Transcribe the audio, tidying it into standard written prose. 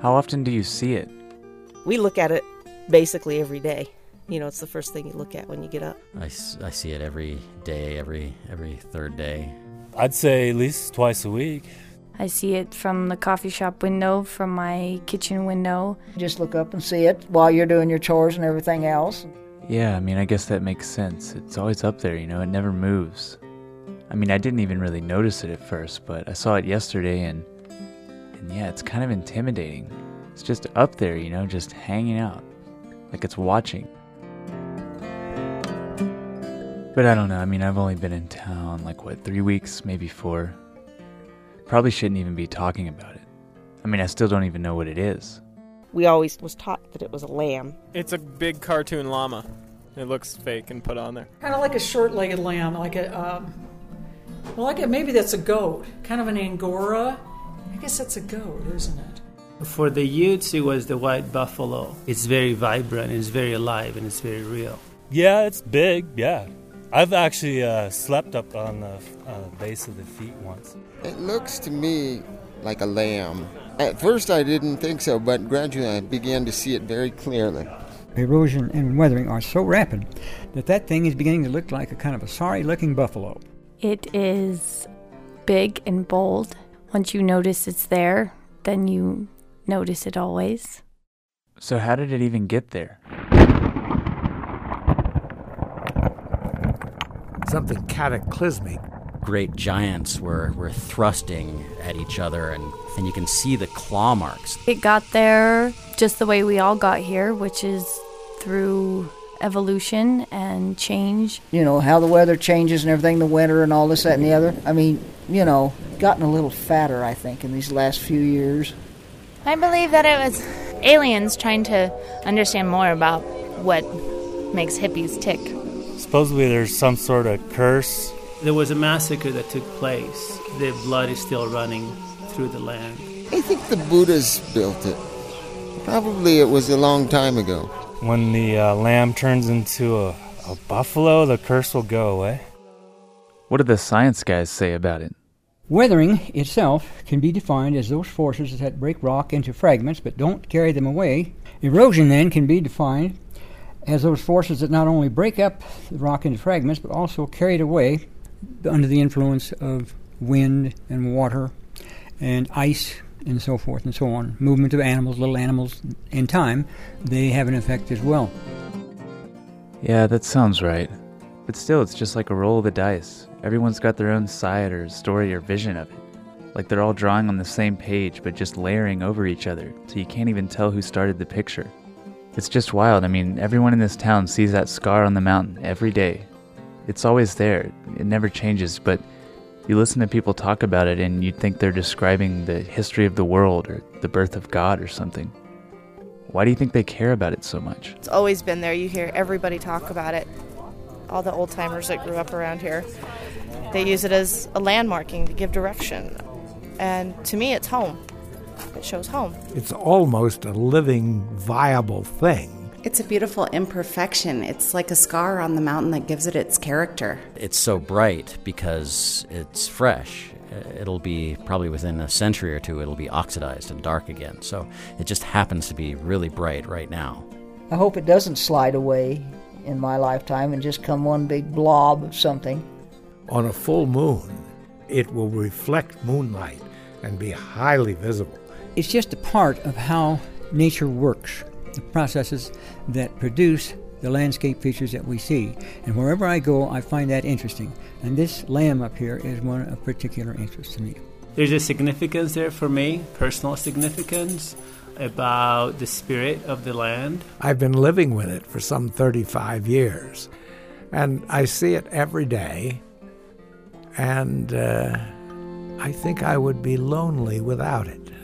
How often do you see it? We look at it basically every day. You know, it's the first thing you look at when you get up. I see it every day, every third day. I'd say at least twice a week. I see it from the coffee shop window, from my kitchen window. Just look up and see it while you're doing your chores and everything else. Yeah, I mean, I guess that makes sense. It's always up there, you know, it never moves. I mean, I didn't even really notice it at first, but I saw it yesterday and yeah, it's kind of intimidating. It's just up there, you know, just hanging out, like it's watching. But I don't know, I mean, I've only been in town, 3 weeks, maybe 4. Probably shouldn't even be talking about it. I mean, I still don't even know what it is. We always was taught that it was a lamb. It's a big cartoon llama. It looks fake and put on there. Kind of like a short-legged lamb, maybe that's a goat, kind of an Angora. I guess that's a goat, isn't it? For the Utes, it was the white buffalo. It's very vibrant, it's very alive, and it's very real. Yeah, it's big, yeah. I've actually slept up on the base of the feet once. It looks to me like a lamb. At first I didn't think so, but gradually I began to see it very clearly. Erosion and weathering are so rapid that thing is beginning to look like a kind of a sorry-looking buffalo. It is big and bold. Once you notice it's there, then you notice it always. So how did it even get there? Something cataclysmic. Great giants were thrusting at each other, and you can see the claw marks. It got there just the way we all got here, which is through evolution and change. You know, how the weather changes and everything, the winter and all this, that, and the other. I mean, you know, gotten a little fatter, I think, in these last few years. I believe that it was aliens trying to understand more about what makes hippies tick. Supposedly there's some sort of curse. There was a massacre that took place. The blood is still running through the land. I think the Buddhas built it. Probably it was a long time ago. When the lamb turns into a buffalo, the curse will go away. What do the science guys say about it? Weathering itself can be defined as those forces that break rock into fragments but don't carry them away. Erosion, then, can be defined as those forces that not only break up the rock into fragments but also carry it away under the influence of wind and water and ice and so forth and so on. Movement of animals, little animals, in time, they have an effect as well. Yeah, that sounds right. But still, it's just like a roll of the dice. Everyone's got their own side or story or vision of it. Like they're all drawing on the same page but just layering over each other, so you can't even tell who started the picture. It's just wild. I mean, everyone in this town sees that scar on the mountain every day. It's always there. It never changes, but you listen to people talk about it and you'd think they're describing the history of the world or the birth of God or something. Why do you think they care about it so much? It's always been there. You hear everybody talk about it. All the old-timers that grew up around here, they use it as a landmarking to give direction. And to me, it's home. It shows home. It's almost a living, viable thing. It's a beautiful imperfection. It's like a scar on the mountain that gives it its character. It's so bright because it's fresh. It'll be probably within a century or two, it'll be oxidized and dark again. So it just happens to be really bright right now. I hope it doesn't slide away in my lifetime and just come one big blob of something. On a full moon, it will reflect moonlight and be highly visible. It's just a part of how nature works, the processes that produce the landscape features that we see. And wherever I go, I find that interesting. And this lamb up here is one of particular interest to me. There's a significance there for me, personal significance, about the spirit of the land. I've been living with it for some 35 years, and I see it every day, and I think I would be lonely without it.